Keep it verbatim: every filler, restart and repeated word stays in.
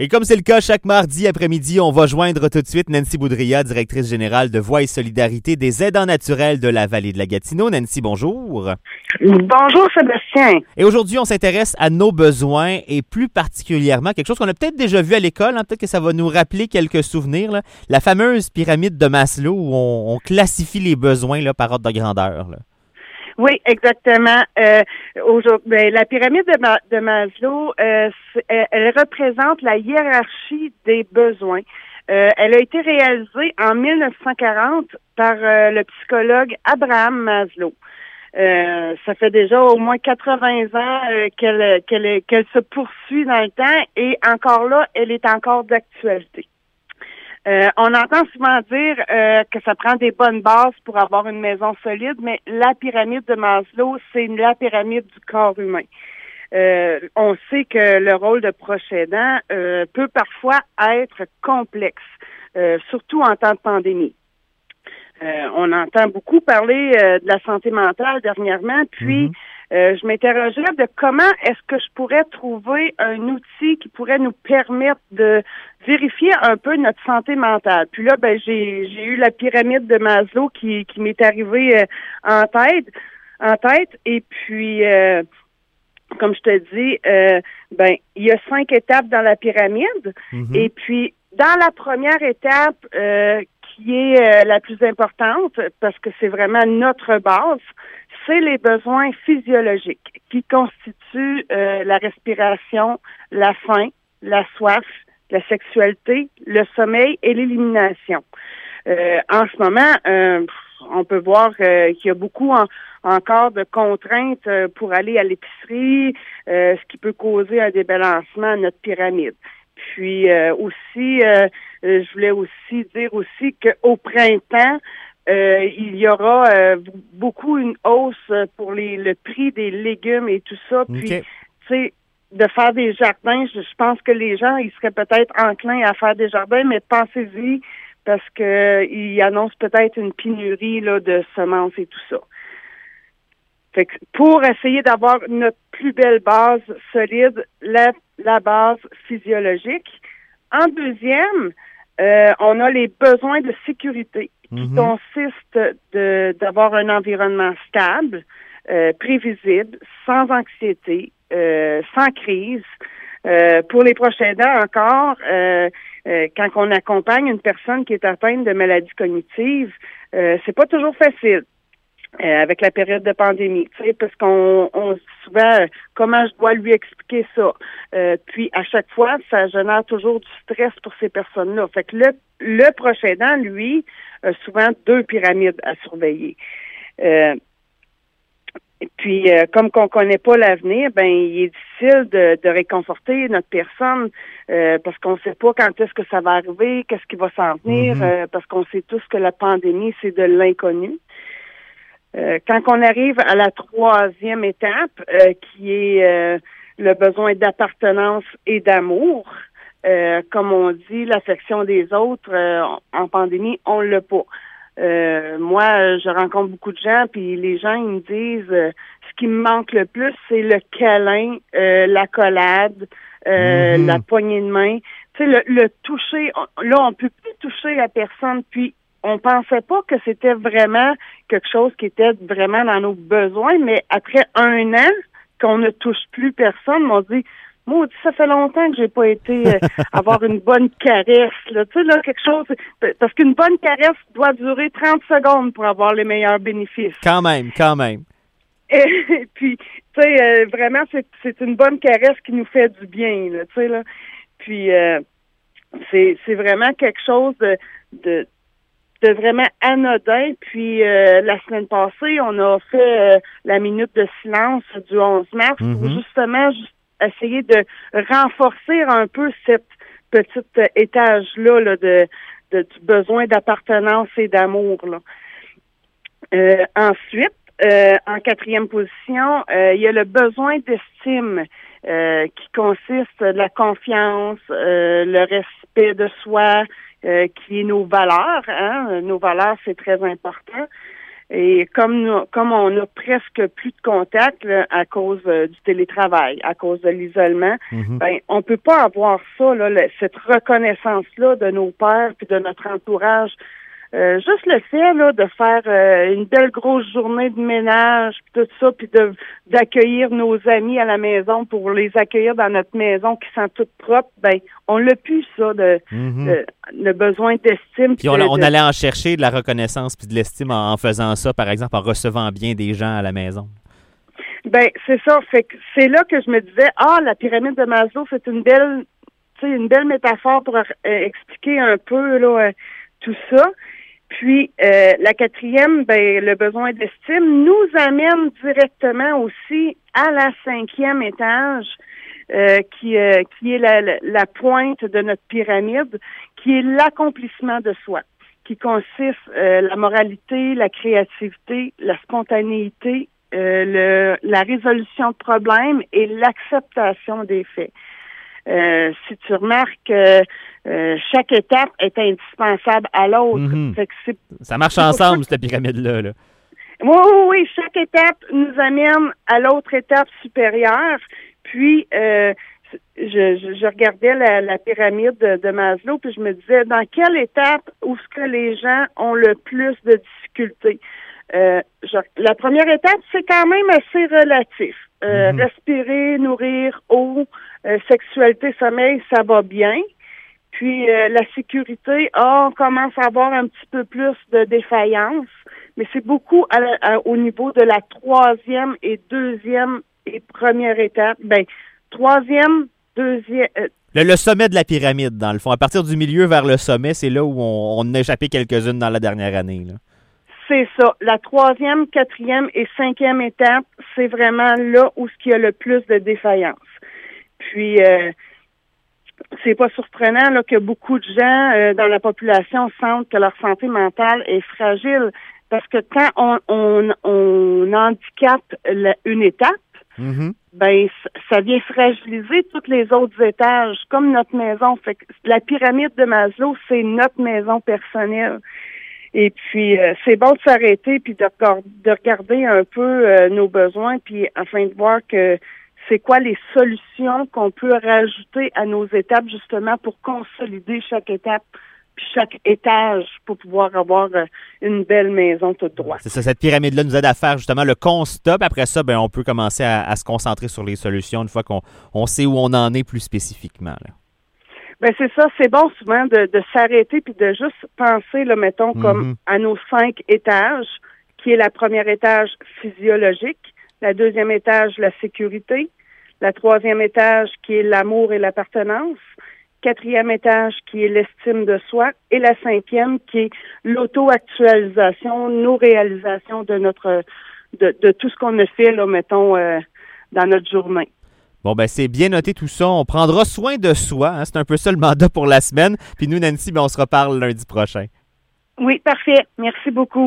Et comme c'est le cas chaque mardi après-midi, on va joindre tout de suite Nancy Boudria, directrice générale de Voix et Solidarité des aidants naturels de la Vallée de la Gatineau. Nancy, bonjour. Bonjour Sébastien. Et aujourd'hui, on s'intéresse à nos besoins et plus particulièrement quelque chose qu'on a peut-être déjà vu à l'école, hein, peut-être que ça va nous rappeler quelques souvenirs, là, la fameuse pyramide de Maslow où on, on classifie les besoins là, par ordre de grandeur. Là. Oui, exactement. Euh, aujourd'hui, ben, la pyramide de, Ma- de Maslow, euh, elle, elle représente la hiérarchie des besoins. Euh, elle a été réalisée en mille neuf cent quarante par euh, le psychologue Abraham Maslow. Euh, ça fait déjà au moins quatre-vingts ans euh, qu'elle, qu'elle, qu'elle se poursuit dans le temps et encore là, elle est encore d'actualité. Euh, on entend souvent dire euh, que ça prend des bonnes bases pour avoir une maison solide, mais la pyramide de Maslow, c'est la pyramide du corps humain. Euh, on sait que le rôle de proche aidant euh, peut parfois être complexe, euh, surtout en temps de pandémie. Euh, on entend beaucoup parler euh, de la santé mentale dernièrement, puis mm-hmm. euh, je m'interrogeais de comment est-ce que je pourrais trouver un outil qui pourrait nous permettre de vérifier un peu notre santé mentale. Puis là, ben j'ai j'ai eu la pyramide de Maslow qui qui m'est arrivée euh, en tête, en tête, et puis euh, comme je te dis, euh, ben il y a cinq étapes dans la pyramide, mm-hmm. et puis dans la première étape euh, qui est euh, la plus importante, parce que c'est vraiment notre base, c'est les besoins physiologiques qui constituent euh, la respiration, la faim, la soif, la sexualité, le sommeil et l'élimination. Euh, en ce moment, euh, on peut voir euh, qu'il y a beaucoup en, encore de contraintes euh, pour aller à l'épicerie, euh, ce qui peut causer un débalancement à notre pyramide. Puis euh, aussi, euh, je voulais aussi dire aussi qu'au printemps, euh, il y aura euh, beaucoup une hausse pour les le prix des légumes et tout ça. Puis, okay. tu sais, de faire des jardins, je, je pense que les gens, ils seraient peut-être enclins à faire des jardins, mais pensez-y parce que ils annoncent peut-être une pénurie là de semences et tout ça. Fait que pour essayer d'avoir notre plus belle base solide, la, la base physiologique. En deuxième, euh, on a les besoins de sécurité qui mm-hmm. consistent de, d'avoir un environnement stable, euh, prévisible, sans anxiété, euh, sans crise. Euh, pour les proches aidants encore, euh, euh, quand on accompagne une personne qui est atteinte de maladie cognitive, euh, c'est pas toujours facile. Euh, avec la période de pandémie, tu sais, parce qu'on on dit souvent euh, comment je dois lui expliquer ça. Euh, puis à chaque fois, ça génère toujours du stress pour ces personnes-là. Fait que le, le proche aidant, lui, a souvent deux pyramides à surveiller. Euh, et puis, euh, comme qu'on connaît pas l'avenir, ben il est difficile de, de réconforter notre personne euh, parce qu'on sait pas quand est-ce que ça va arriver, qu'est-ce qui va s'en venir, mm-hmm. euh, parce qu'on sait tous que la pandémie, c'est de l'inconnu. Euh, quand on arrive à la troisième étape, euh, qui est euh, le besoin d'appartenance et d'amour, euh, comme on dit, l'affection des autres, euh, en pandémie, on l'a pas. Euh, moi, je rencontre beaucoup de gens, puis les gens, ils me disent, euh, ce qui me manque le plus, c'est le câlin, euh, l'accolade, euh, mm-hmm. la poignée de main. Tu sais, le, le toucher, on, là, on peut plus toucher la personne, puis on pensait pas que c'était vraiment quelque chose qui était vraiment dans nos besoins, mais après un an qu'on ne touche plus personne, on dit maudit, ça fait longtemps que j'ai pas été euh, avoir une bonne caresse, là. Tu sais, là, quelque chose, parce qu'une bonne caresse doit durer trente secondes pour avoir les meilleurs bénéfices. Quand même, quand même. Et, et puis, tu sais, euh, vraiment, c'est, c'est une bonne caresse qui nous fait du bien, là, tu sais, là. Puis, euh, c'est, c'est vraiment quelque chose de, de de vraiment anodin. Puis euh, la semaine passée, on a fait euh, la minute de silence du onze mars mm-hmm. pour justement juste essayer de renforcer un peu cette petite euh, étage-là là, de, de du besoin d'appartenance et d'amour. Là. Euh, ensuite, euh, en quatrième position, euh, il y a le besoin d'estime euh, qui consiste de la confiance, euh, le respect de soi, Euh, qui est nos valeurs, hein. Nos valeurs, c'est très important. Et comme nous, comme on a presque plus de contact là, à cause euh, du télétravail, à cause de l'isolement, mm-hmm. ben on peut pas avoir ça, là, le, cette reconnaissance-là de nos pères puis de notre entourage. Euh, juste le fait là de faire euh, une belle grosse journée de ménage, puis tout ça, puis de d'accueillir nos amis à la maison pour les accueillir dans notre maison qui sent toute propre, ben on l'a plus ça de, mm-hmm. de le besoin d'estime. Puis on, de, on de... allait en chercher de la reconnaissance puis de l'estime en, en faisant ça, par exemple, en recevant bien des gens à la maison. Ben c'est ça, fait que c'est là que je me disais ah la pyramide de Maslow c'est une belle, tu sais une belle métaphore pour euh, expliquer un peu là euh, tout ça. Puis, euh, la quatrième, ben, le besoin d'estime nous amène directement aussi à la cinquième étage, euh, qui, euh, qui est la, la pointe de notre pyramide, qui est l'accomplissement de soi, qui consiste euh, la moralité, la créativité, la spontanéité, euh, le, la résolution de problèmes et l'acceptation des faits. Euh, si tu remarques, euh, euh, chaque étape est indispensable à l'autre. Mm-hmm. Fait que c'est, ça marche ensemble, cette pyramide-là. Là. Oui, oui, oui. Chaque étape nous amène à l'autre étape supérieure. Puis, euh, je, je, je regardais la, la pyramide de, de Maslow, puis je me disais, dans quelle étape où est-ce que les gens ont le plus de difficultés? Euh, je, la première étape, c'est quand même assez relatif. Euh, mm-hmm. Respirer, nourrir, eau, euh, sexualité, sommeil, ça va bien. Puis euh, la sécurité, ah, on commence à avoir un petit peu plus de défaillance, mais c'est beaucoup à la, à, au niveau de la troisième et deuxième et première étape. Ben, troisième, deuxième... Euh, le, le sommet de la pyramide, dans le fond. À partir du milieu vers le sommet, c'est là où on, on a échappé quelques-unes dans la dernière année, là. C'est ça. La troisième, quatrième et cinquième étape, c'est vraiment là où il y a le plus de défaillance. Puis, euh, c'est pas surprenant là, que beaucoup de gens euh, dans la population sentent que leur santé mentale est fragile. Parce que quand on, on, on handicape la, une étape, mm-hmm. ben ça vient fragiliser tous les autres étages, comme notre maison. Fait que la pyramide de Maslow, c'est notre maison personnelle. Et puis, euh, c'est bon de s'arrêter puis de, de regarder un peu euh, nos besoins, puis afin de voir que c'est quoi les solutions qu'on peut rajouter à nos étapes, justement, pour consolider chaque étape puis chaque étage pour pouvoir avoir euh, une belle maison toute droite. C'est ça, cette pyramide-là nous aide à faire justement le constat. Puis après ça, ben on peut commencer à, à se concentrer sur les solutions une fois qu'on on sait où on en est plus spécifiquement, là. Ben c'est ça, c'est bon souvent de, de s'arrêter puis de juste penser, là, mettons, mm-hmm. comme à nos cinq étages, qui est la première étage physiologique, la deuxième étage, la sécurité, la troisième étage qui est l'amour et l'appartenance, quatrième étage qui est l'estime de soi et la cinquième qui est l'auto-actualisation, nos réalisations de notre de, de tout ce qu'on a fait, là, mettons, euh, dans notre journée. Bon, ben c'est bien noté tout ça. On prendra soin de soi. Hein? C'est un peu ça le mandat pour la semaine. Puis nous, Nancy, ben, on se reparle lundi prochain. Oui, parfait. Merci beaucoup.